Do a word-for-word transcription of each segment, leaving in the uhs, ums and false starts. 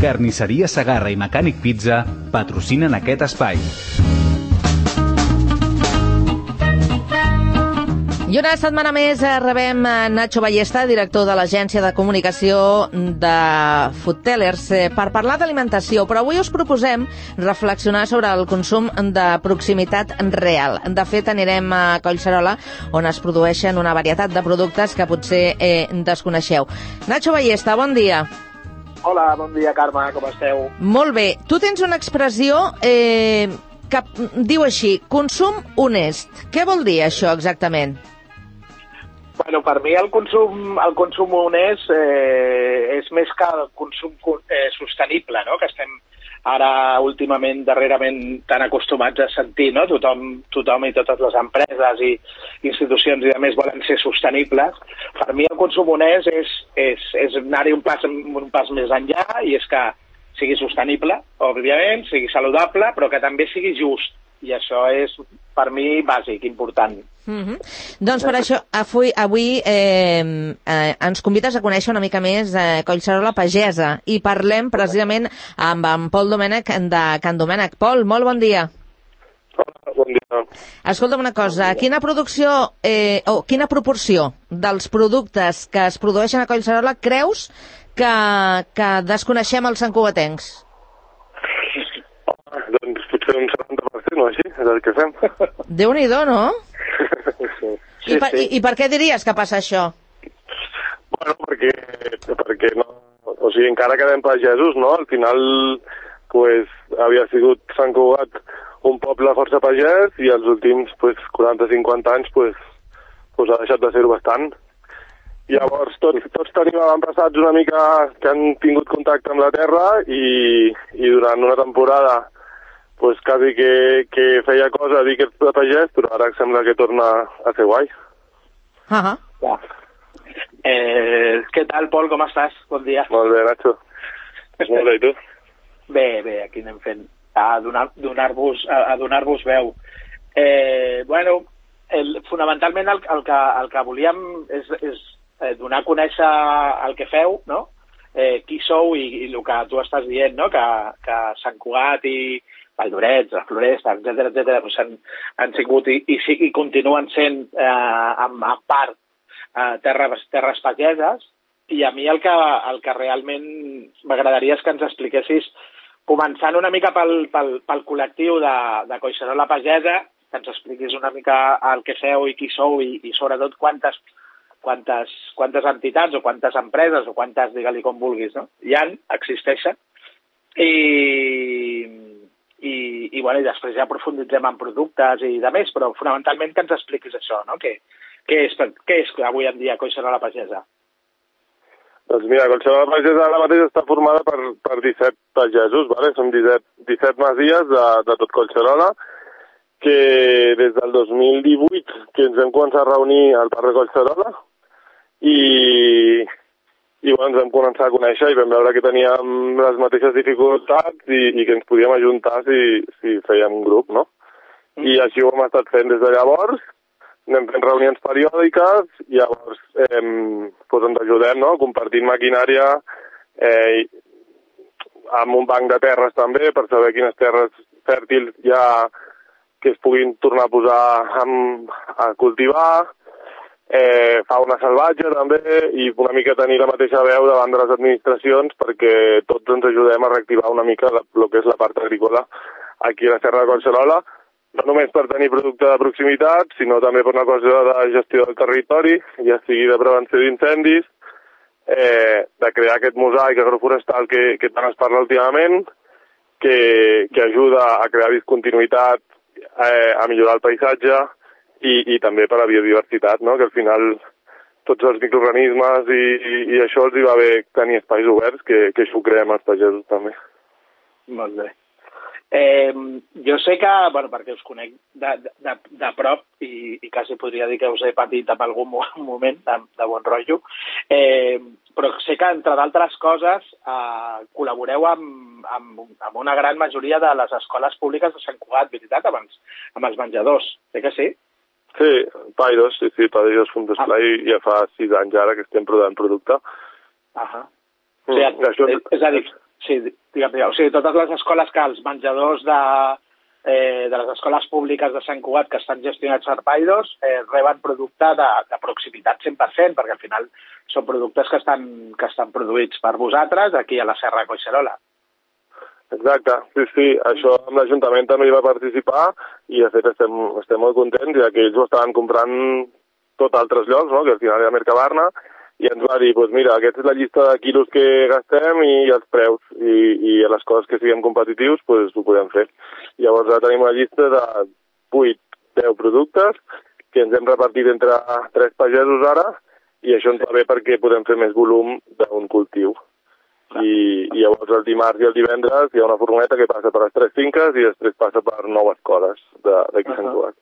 Carnisseria Segarra i Mecànic Pizza patrocinen aquest espai. I una setmana més rebem Nacho Ballesta, director de l'Agència de Comunicació de Foodtellers, per parlar d'alimentació, però avui us proposem reflexionar sobre el consum de proximitat real. De fet, anirem a Collserola, on es produeixen una varietat de productes que potser eh, desconeixeu. Nacho Ballesta, bon dia. Hola, bon dia, Carme, com esteu? Molt bé. Tu tens una expressió eh, que diu així, consum honest. Què vol dir això exactament? Bueno, per mi el consum, el consum honest eh, és més que el consum eh, sostenible, no? Que estem ara últimament, darrerament, tan acostumats a sentir, no? Tothom, tothom i totes les empreses i institucions i demés volen ser sostenibles. Per mi el consum honest és, és, és anar-hi un pas, un pas més enllà, i és que sigui sostenible, òbviament, sigui saludable, però que també sigui just. I això és, per mi, bàsic, important. Mm-hmm. Doncs per això, avui, avui eh, eh, ens convides a conèixer una mica més eh, Collserola Pagesa, i parlem precisament amb en Pol Domènech de Can Domènech. Pol, molt bon dia. Hola, bon dia. Escolta'm una cosa, quina producció eh, o quina proporció dels productes que es produeixen a Collserola creus que, que desconeixem els santcugatencs? Doncs potser un setanta per cent o així, és el que fem. Déu-n'hi-do, no? Sí. I, per, i, I per què diries que passa això? Bueno, perquè, perquè no, o sigui, encara quedem pagesos, no? Al final, pues, havia sigut Sant Cugat un poble força pagès, i els últims, pues, quaranta a cinquanta anys, pues, pues ha deixat de ser-ho bastant. Llavors, tots, tots tenim avantpassats una mica que han tingut contacte amb la terra, i, i durant una temporada pues quasi que, que feia cosa a dir que ets de pagès, però ara sembla que torna a ser guai. Uh-huh. Ja. Eh, què tal, Pol, com estàs? Bon dia. Molt bé, Nacho. Molt bé, i tu? Bé, bé, aquí anem fent. A donar, donar-vos a, a donar-vos veu. Eh, bueno, el, fonamentalment el, el, que, el que volíem és, és eh, donar a conèixer el que feu, no? Eh, qui sou i, i el que tu estàs dient, no? Que, que Sant Cugat i Valldorets, la Floresta, etcètera, etcètera, doncs han, han sigut i, i, i continuen sent eh, en, en part eh, terres, terres pageses, i a mi el que, el que realment m'agradaria és que ens expliquessis, començant una mica pel, pel, pel col·lectiu de, de Collserola Pagesa, que ens expliquis una mica el que feu i qui sou, i, i sobretot quantes, quantes, quantes entitats o quantes empreses o quantes, digue-li com vulguis, no? Hi ha, existeixen, i... I, i, bueno, i després ja aprofunditzem en productes i de més, però fonamentalment que ens expliquis això, no? Què, què, és, què és avui en dia Collserola Pagesa? Doncs mira, Collserola Pagesa ara mateix està formada per, per disset pagesos, vale? Són disset, disset masies de, de tot Collserola, que des del dos mil divuit que ens hem començat a reunir al parc de Collserola, i... i bueno, ens vam començar a conèixer i vam veure que teníem les mateixes dificultats i, i que ens podíem ajuntar si, si fèiem un grup, no? Mm. I així ho hem estat fent des de llavors, anem fent reunions periòdiques, i llavors eh, doncs ens ajudem, no? Compartint maquinària, eh, amb un banc de terres també, per saber quines terres fèrtils hi ha que es puguin tornar a posar amb, a cultivar, Eh, fauna salvatge també, i una mica tenir la mateixa veu davant de les administracions, perquè tots ens ajudem a reactivar una mica el que és la part agrícola aquí a la Serra de Collserola, no només per tenir producte de proximitat, sinó també per una cosa de gestió del territori, ja sigui de prevenció d'incendis, eh, de crear aquest mosaic agroforestal que, que tant es parla últimament, que, que ajuda a crear discontinuïtat, eh, a millorar el paisatge, I, i també per a la biodiversitat, no? Que al final tots els microorganismes i, i, i això els hi va bé tenir espais oberts, que, que això ho creem els pagesos també. Molt bé. Eh, jo sé que, bueno, perquè us conec de, de, de prop, i, i quasi podria dir que us he patit en algun moment de, de bon rotllo, eh, però sé que, entre d'altres coses, eh, col·laboreu amb, amb, amb una gran majoria de les escoles públiques de Sant Cugat, veritat, amb els, amb els menjadors. Sé que sí? Sí, Paidos, sí, sí, Paidos Fundesplai, ah. Ja fa sis anys ara que estem provant producte. Ahà. Mm, o sigui, això... És a dir, sí, digue'm, digue'm, o sigui, totes les escoles que els menjadors de, eh, de les escoles públiques de Sant Cugat que estan gestionats per Paidos eh, reben producte de, de proximitat cent per cent, perquè al final són productes que estan, que estan produïts per vosaltres aquí a la Serra de Collserola. Exacte, sí, sí, això amb l'Ajuntament també hi va participar i de fet estem, estem molt contents, ja que ells ho estaven comprant tot a altres llocs, no? Que al final era Mercabarna, i ens va dir, doncs mira, aquesta és la llista de quilos que gastem i els preus, i, i a les coses que siguem competitius, doncs ho podem fer. Llavors ara tenim una llista de vuit deu productes que ens hem repartit entre tres pagesos ara, i això ens va bé perquè podem fer més volum d'un cultiu. I, i llavors el dimarts i el divendres hi ha una furgoneta que passa per les tres finques i després passa per nou escoles d'aquí uh -huh. Sant Cugat.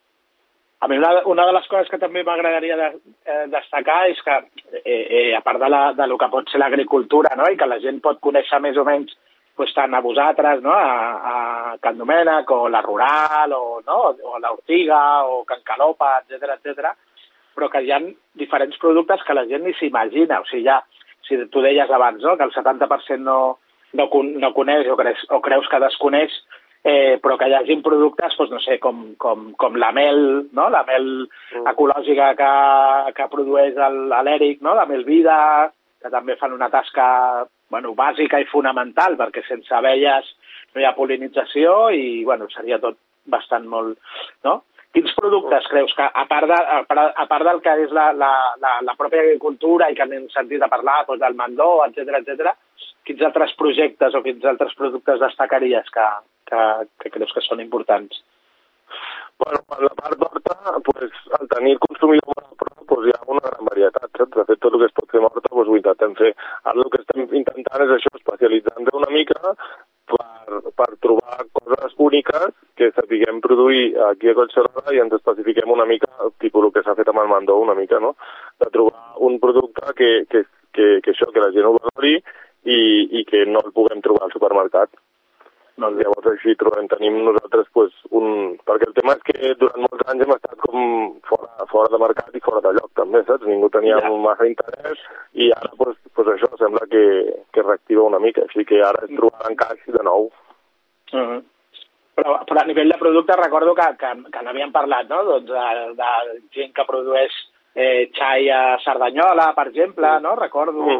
A mi una, una de les coses que també m'agradaria de, eh, destacar és que, eh, eh, a part de, la, de lo que pot ser l'agricultura, no?, i que la gent pot conèixer més o menys pues, tant a vosaltres, no?, a, a Can Domènec, o la Rural, o, no?, o l'Ortiga, o Can Calopa, etcètera, etcètera, però que hi ha diferents productes que la gent ni s'imagina. O sigui, ja, si tu deies abans, no?, que el setanta per cent no, no, no coneix o creus, o creus que desconeix, eh, però que hi hagi productes, doncs, no sé, com, com, com la mel, no?, la mel mm. ecològica que, que produeix l'Eric, no?, la mel Vida, que també fan una tasca, bueno, bàsica i fonamental, perquè sense abelles no hi ha pol·linització i, bueno, seria tot bastant molt, no? Quins productes creus que, a part, de, a part del que és la, la, la, la pròpia agricultura i que hem sentit a parlar doncs, del mandó, etcètera, etcètera, quins altres projectes o quins altres productes destacaries que, que, que creus que són importants? Bueno, per la part d'horta, pues, al tenir el consumidor molt a prop, pues, hi ha una gran varietat, saps? De fet, tot el que es pot fer amb horta, pues, ho intentem fer. Ara el que estem intentant és això, especialitzant-nos una mica per, per trobar coses úniques que sapiguem produir aquí a Collserola i ens especifiquem una mica, tipus el que s'ha fet amb el mandó, una mica, no? De trobar un producte que, que, que, que això, que la gent ho valori i, i que no el puguem trobar al supermercat. No, llavors així trobem, tenim nosaltres pues, un... Perquè el tema és que durant molts anys hem estat com fora, fora de mercat i fora de lloc també, saps? Ningú tenia ja. massa interès i ara pues, pues això sembla que, que reactiva una mica, així que ara és trobar l'encaix de nou. Uh -huh. però, però a nivell de producte recordo que, que, que n'havíem parlat, no? Doncs de, de gent que produeix eh, xai a Cerdanyola, per exemple, uh -huh. no? Recordo... Uh -huh.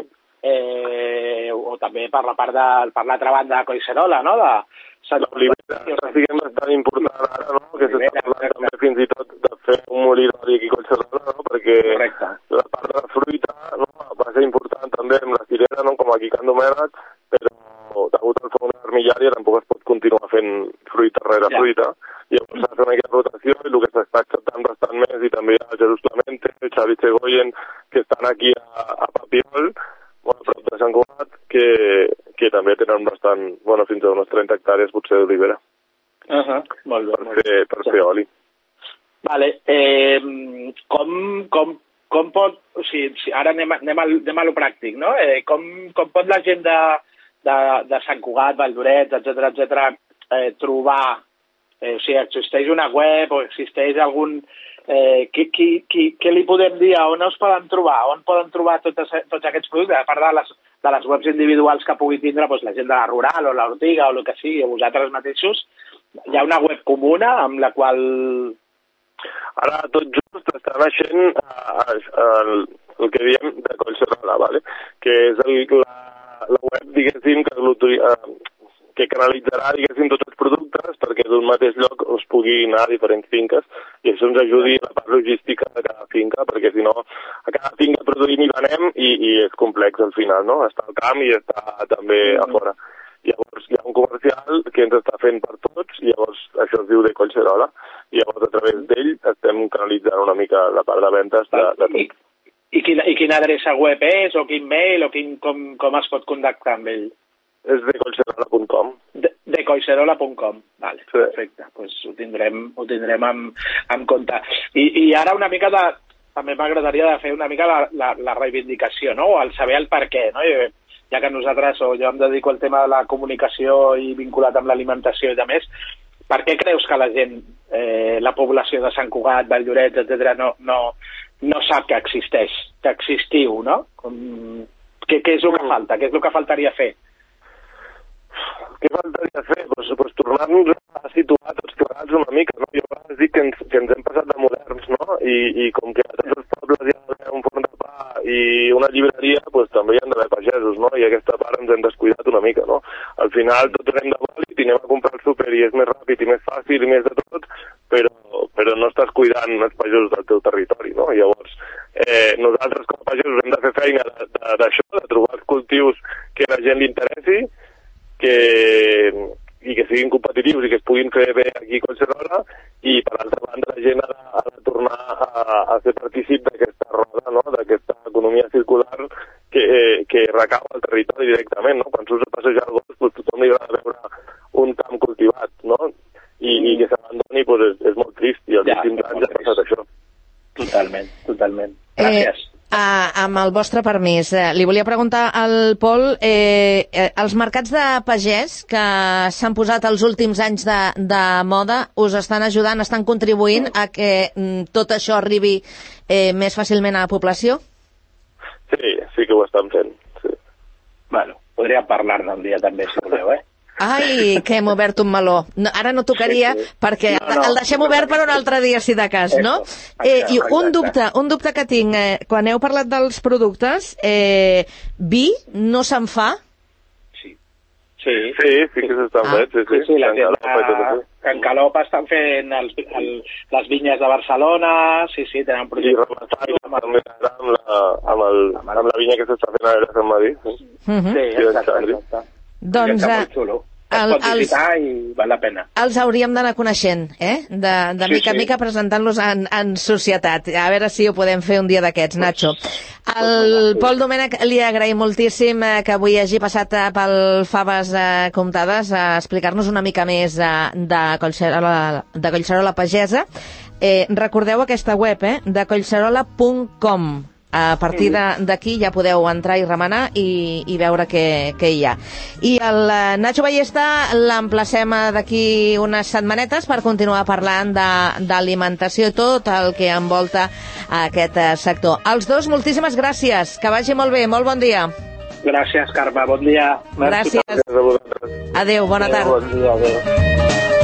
Eh, o també per la part de, per l'altra banda de Collserola, no? De l'olivera, que siguem bastant important ara, no? Que s'està parlant també fins i tot de fer un molí d'oli aquí a Collserola, no? Perquè correcte. La part de la fruita, no? Va ser important també amb la cirera, no? Com aquí a Can Domènec, però degut al fauna armillària tampoc es pot continuar fent fruita rere ja. fruita. Llavors s'ha de fer una mica de rotació i el que s'està acceptant bastant més, i també hi ha Jesús Clemente, Xavi Segoyen, que estan aquí a, a Papiol, bueno, prop de Sant Cugat, que, que també tenen bastant, bueno, fins a unes trenta hectàrees potser d'olivera. Uh -huh. Molt bé. Per, molt fer, per sí. fer oli. Vale. Eh, com, com, com pot... O sigui, si ara anem, anem, al, anem a lo pràctic, no? Eh, com, com pot la gent de, de, de Sant Cugat, Valldorets, etcètera, etcètera, eh, trobar... Eh, o sigui, existeix una web o existeix algun... Eh, qui, qui, qui, què li podem dir? On us poden trobar? On poden trobar tots, tots aquests productes? A part de les, de les webs individuals que pugui tindre doncs, la gent de la Rural o l'Ortiga o el que sigui, o vosaltres mateixos, hi ha una web comuna amb la qual... Ara tot just està naixent eh, el, el que diem de Collserola, ¿vale? Que és el, la, la web, diguéssim, que eh, que canalitzarà, diguéssim, tots els productes perquè d'un mateix lloc us pugui anar a diferents finques i això ens ajudi a la part logística de cada finca, perquè si no a cada finca produïm i venem i, i és complex al final, no? Està al camp i està també a fora. Llavors hi ha un comercial que ens està fent per tots i llavors això es diu de Collserola i llavors a través d'ell estem canalitzant una mica la part de ventes de, de tot. I, i, quina, I quina adreça web és o quin mail o quin, com, com es pot contactar amb ell? És de collserola punt com. De, de collserola punt com, vale, sí. Perfecte. Pues ho tindrem, ho tindrem en, en compte. I, I ara una mica de... També m'agradaria de fer una mica la, la, la reivindicació, no? O el saber el per què, no? I, ja que nosaltres, o jo em dedico al tema de la comunicació i vinculat amb l'alimentació i de més, per què creus que la gent, eh, la població de Sant Cugat, Valldorets, etcètera, no, no, no sap que existeix, que existiu, no? Com, què, què és el que falta? Què és el que faltaria fer? què faltaria fer? Pues, pues tornar-nos a situar tots plegats una mica, no? Jo a vegades dic que ens, que ens hem passat de moderns, no? I, i com que a tots els pobles hi ha d'haver un forn de pa i una llibreria, pues també hi han d'haver pagesos, no? I aquesta part ens hem descuidat una mica, no? Al final tots anem de bòlit i anem a comprar el súper i és més ràpid i més fàcil i més de tot, però, però no estàs cuidant els pagesos del teu territori, no? Llavors, eh, nosaltres com a pagesos hem de fer feina d'això, de, de, de trobar els cultius que a la gent li interessi, que, i que siguin competitius i que es puguin fer bé aquí a Collserola, i per altra banda la gent ha de, ha de tornar a, a ser partícip d'aquesta roda, no? D'aquesta economia circular que, eh, que recau al territori directament, no? Quan surts a passejar el gos, pues, tothom li va a veure un camp cultivat, no? I, i que s'abandoni pues, és, és molt trist, i als ja, últims anys ha passat això. Totalment, totalment. Gràcies. Eh... Uh, amb el vostre permís, uh, li volia preguntar al Pol, eh, eh, els mercats de pagès que s'han posat els últims anys de, de moda us estan ajudant, estan contribuint a que mm, tot això arribi eh, més fàcilment a la població? Sí, sí que ho estan fent. Sí. Bueno, podria parlar-ne un dia també, si voleu, eh? Ai, que hem obert un meló. No, ara no tocaria, sí, sí. perquè no, no, el deixem obert per un altre dia, si de cas, no? Eh, I un dubte, un dubte que tinc, eh, quan heu parlat dels productes, eh, vi no se'n fa? Sí. Sí, sí, sí que s'estan fent, sí, sí. sí, la tenda Can Calop estan fent els, el, les vinyes de Barcelona, sí, sí, tenen projectes. I amb, amb, la, amb, el, amb la vinya que s'està fent ara a Sant Madí. Sí, uh -huh. sí, exacte, exacte. Doncs es pot visitar els, i val la pena. Els hauríem d'anar coneixent, eh? De, de sí, mica en sí. mica presentant-los en, en societat. A veure si ho podem fer un dia d'aquests, Nacho. El Pol Domènech li agraïm moltíssim que avui hagi passat pel Faves eh, Comptades a explicar-nos una mica més de, de Collserola, de Collserola Pagesa. Eh, recordeu aquesta web, eh? de collserola punt com. A partir d'aquí ja podeu entrar i remenar i, i veure què, què hi ha. I el Nacho Ballesta l'emplacem d'aquí unes setmanetes per continuar parlant d'alimentació i tot el que envolta aquest sector. Els dos, moltíssimes gràcies. Que vagi molt bé. Molt bon dia. Gràcies, Carme. Bon dia. Gràcies. Adéu, bona tarda. Bon dia, adéu.